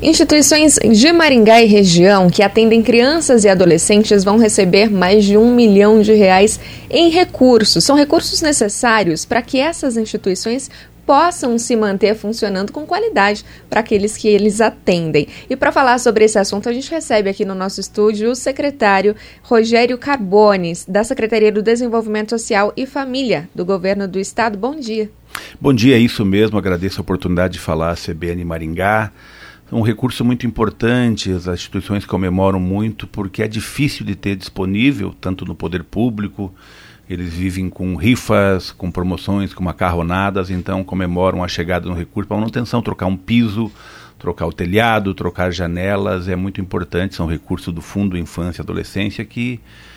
Instituições de Maringá e região que atendem crianças e adolescentes vão receber mais de R$1 milhão em recursos. São recursos necessários para que essas instituições possam se manter funcionando com qualidade para aqueles que eles atendem. E para falar sobre esse assunto, a gente recebe aqui no nosso estúdio o secretário Rogério Carbones, da Secretaria do Desenvolvimento Social e Família do Governo do Estado. Bom dia. Bom dia, é isso mesmo. Agradeço a oportunidade de falar a CBN Maringá. É um recurso muito importante, as instituições comemoram muito porque é difícil de ter disponível, tanto no poder público, eles vivem com rifas, com promoções, com macarronadas, então comemoram a chegada do recurso para manutenção, trocar um piso, trocar o telhado, trocar janelas, é muito importante, são recursos do Fundo Infância e Adolescência que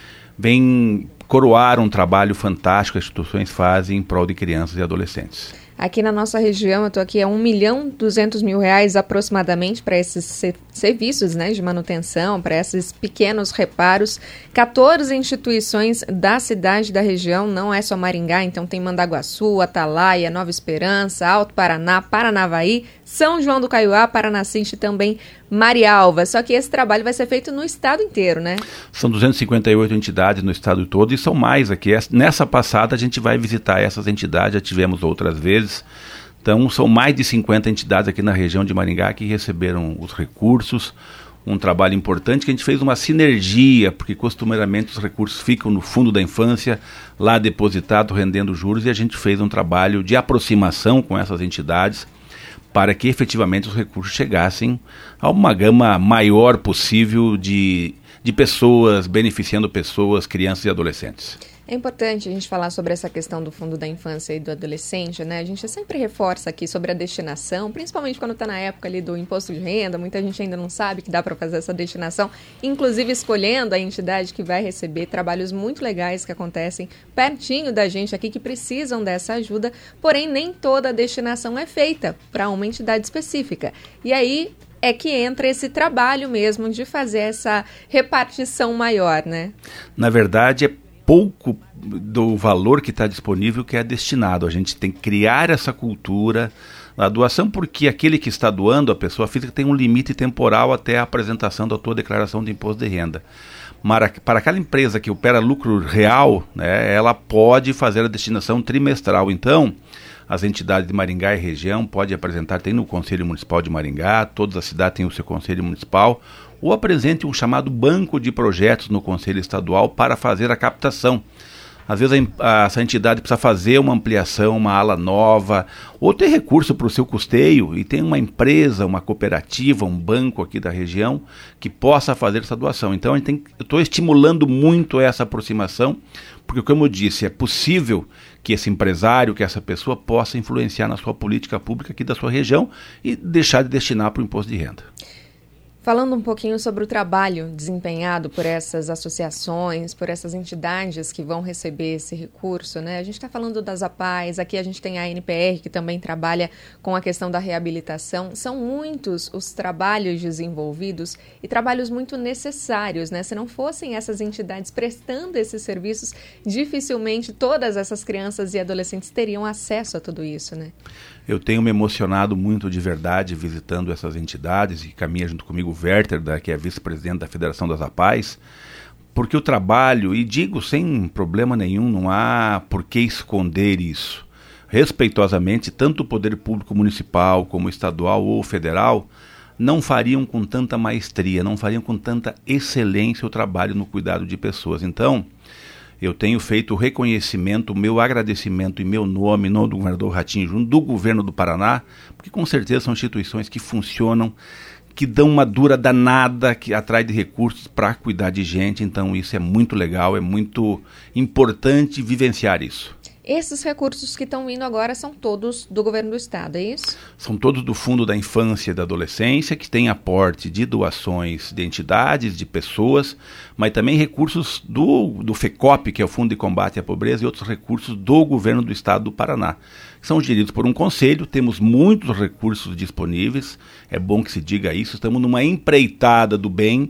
vem coroar um trabalho fantástico que as instituições fazem em prol de crianças e adolescentes. Aqui na nossa região, eu estou aqui, é R$1.200.000 aproximadamente para esses serviços, né, de manutenção, para esses pequenos reparos. 14 instituições da cidade da região, não é só Maringá, então tem Mandaguaçu, Atalaia, Nova Esperança, Alto Paraná, Paranavaí, São João do Caiuá, Paranacite e também Marialva. Só que esse trabalho vai ser feito no estado inteiro, né? São 258 entidades no estado todo e são mais aqui. Nessa passada a gente vai visitar essas entidades, já tivemos outras vezes. Então são mais de 50 entidades aqui na região de Maringá que receberam os recursos. Um trabalho importante que a gente fez uma sinergia, porque costumeiramente os recursos ficam no fundo da infância, lá depositado, rendendo juros, e a gente fez um trabalho de aproximação com essas entidades para que efetivamente os recursos chegassem a uma gama maior possível de pessoas, beneficiando pessoas, crianças e adolescentes. É importante a gente falar sobre essa questão do Fundo da Infância e do Adolescente, né? A gente sempre reforça aqui sobre a destinação, principalmente quando está na época ali do imposto de renda, muita gente ainda não sabe que dá para fazer essa destinação, inclusive escolhendo a entidade que vai receber trabalhos muito legais que acontecem pertinho da gente aqui, que precisam dessa ajuda, porém nem toda a destinação é feita para uma entidade específica. E aí é que entra esse trabalho mesmo de fazer essa repartição maior, né? Na verdade, é pouco do valor que está disponível que é destinado. A gente tem que criar essa cultura da doação, porque aquele que está doando, a pessoa física, tem um limite temporal até a apresentação da tua declaração de imposto de renda. Para aquela empresa que opera lucro real, né, ela pode fazer a destinação trimestral. Então, as entidades de Maringá e região podem apresentar, tem no Conselho Municipal de Maringá, todas as cidades têm o seu Conselho Municipal, ou apresente um chamado banco de projetos no Conselho Estadual para fazer a captação. Às vezes essa entidade precisa fazer uma ampliação, uma ala nova, ou ter recurso para o seu custeio, e tem uma empresa, uma cooperativa, um banco aqui da região que possa fazer essa doação. Então eu estou estimulando muito essa aproximação, porque como eu disse, é possível que esse empresário, que essa pessoa possa influenciar na sua política pública aqui da sua região e deixar de destinar para o imposto de renda. Falando um pouquinho sobre o trabalho desempenhado por essas associações, por essas entidades que vão receber esse recurso, né? A gente está falando das APAES, aqui a gente tem a NPR, que também trabalha com a questão da reabilitação. São muitos os trabalhos desenvolvidos e trabalhos muito necessários, né? Se não fossem essas entidades prestando esses serviços, dificilmente todas essas crianças e adolescentes teriam acesso a tudo isso, né? Eu tenho me emocionado muito de verdade visitando essas entidades, e caminha junto comigo o Werther, que é vice-presidente da Federação das APAES, porque o trabalho, e digo sem problema nenhum, não há por que esconder isso. Respeitosamente, tanto o poder público municipal como estadual ou federal não fariam com tanta maestria, não fariam com tanta excelência o trabalho no cuidado de pessoas. Então, eu tenho feito o reconhecimento, o meu agradecimento em meu nome, no do governador Ratinho Júnior, do governo do Paraná, porque com certeza são instituições que funcionam, que dão uma dura danada, que atrai de recursos para cuidar de gente. Então isso é muito legal, é muito importante vivenciar isso. Esses recursos que estão vindo agora são todos do governo do estado, é isso? São todos do Fundo da Infância e da Adolescência, que tem aporte de doações de entidades, de pessoas, mas também recursos do FECOP, que é o Fundo de Combate à Pobreza, e outros recursos do governo do estado do Paraná. São geridos por um conselho, temos muitos recursos disponíveis, é bom que se diga isso, estamos numa empreitada do bem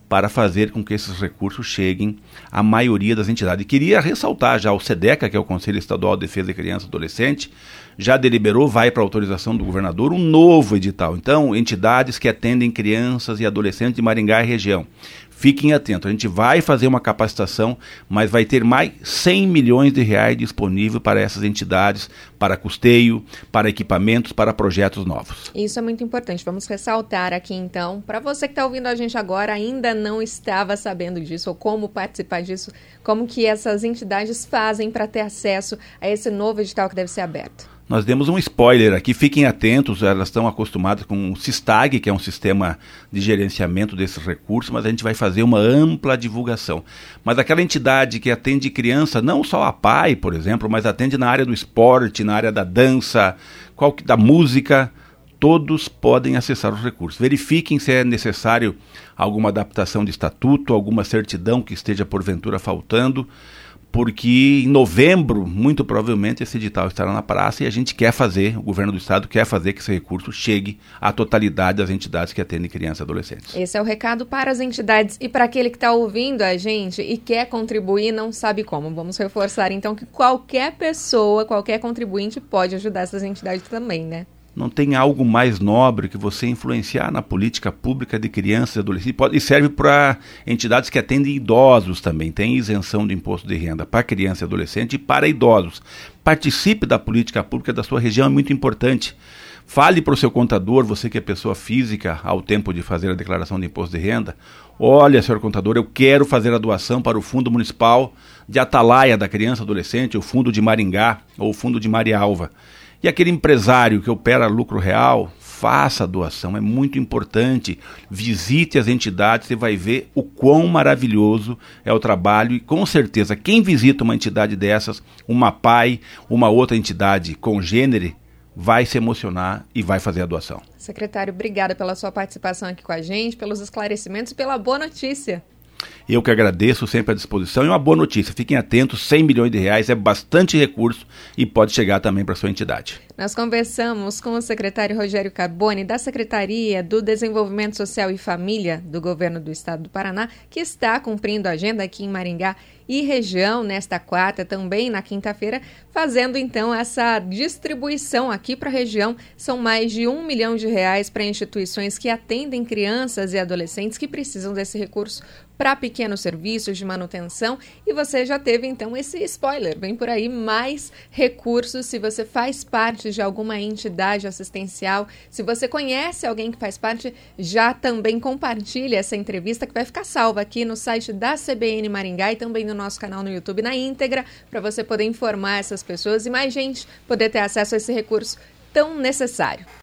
para fazer com que esses recursos cheguem à maioria das entidades. E queria ressaltar já o SEDECA, que é o Conselho Estadual de Defesa de Criança e Adolescente, já deliberou, vai para a autorização do governador, um novo edital. Então, entidades que atendem crianças e adolescentes de Maringá e região. Fiquem atentos, a gente vai fazer uma capacitação, mas vai ter mais 100 milhões de reais disponível para essas entidades, para custeio, para equipamentos, para projetos novos. Isso é muito importante. Vamos ressaltar aqui, então, para você que está ouvindo a gente agora, ainda não estava sabendo disso, ou como participar disso, como que essas entidades fazem para ter acesso a esse novo edital que deve ser aberto. Nós demos um spoiler aqui, fiquem atentos, elas estão acostumadas com o SISTAG, que é um sistema de gerenciamento desses recursos, mas a gente vai fazer uma ampla divulgação. Mas aquela entidade que atende criança, não só a PAI, por exemplo, mas atende na área do esporte, na área da dança, da música, todos podem acessar os recursos. Verifiquem se é necessário alguma adaptação de estatuto, alguma certidão que esteja porventura faltando, porque em novembro, muito provavelmente, esse edital estará na praça e a gente quer fazer, o governo do estado quer fazer que esse recurso chegue à totalidade das entidades que atendem crianças e adolescentes. Esse é o recado para as entidades e para aquele que está ouvindo a gente e quer contribuir e não sabe como. Vamos reforçar então que qualquer pessoa, qualquer contribuinte pode ajudar essas entidades também, né? Não tem algo mais nobre que você influenciar na política pública de crianças e adolescentes. E serve para entidades que atendem idosos também. Tem isenção de imposto de renda para criança e adolescente e para idosos. Participe da política pública da sua região, é muito importante. Fale para o seu contador, você que é pessoa física, ao tempo de fazer a declaração de imposto de renda. Olha, senhor contador, eu quero fazer a doação para o Fundo Municipal de Atalaia da Criança e Adolescente, o Fundo de Maringá ou o Fundo de Marialva. E aquele empresário que opera lucro real, faça a doação, é muito importante. Visite as entidades, você vai ver o quão maravilhoso é o trabalho. E com certeza, quem visita uma entidade dessas, uma PAI, uma outra entidade congênere, vai se emocionar e vai fazer a doação. Secretário, obrigada pela sua participação aqui com a gente, pelos esclarecimentos e pela boa notícia. Eu que agradeço, sempre à disposição. E uma boa notícia, fiquem atentos, 100 milhões de reais é bastante recurso e pode chegar também para a sua entidade. Nós conversamos com o secretário Rogério Carboni, da Secretaria do Desenvolvimento Social e Família do Governo do Estado do Paraná, que está cumprindo a agenda aqui em Maringá e região nesta quarta, também na quinta-feira, fazendo então essa distribuição aqui para a região. São mais de R$1 milhão para instituições que atendem crianças e adolescentes que precisam desse recurso para pequenos serviços de manutenção. E você já teve então esse spoiler, vem por aí mais recursos. Se você faz parte de alguma entidade assistencial, se você conhece alguém que faz parte, já também compartilhe essa entrevista que vai ficar salva aqui no site da CBN Maringá e também no nosso canal no YouTube na íntegra, para você poder informar essas pessoas e mais gente poder ter acesso a esse recurso tão necessário.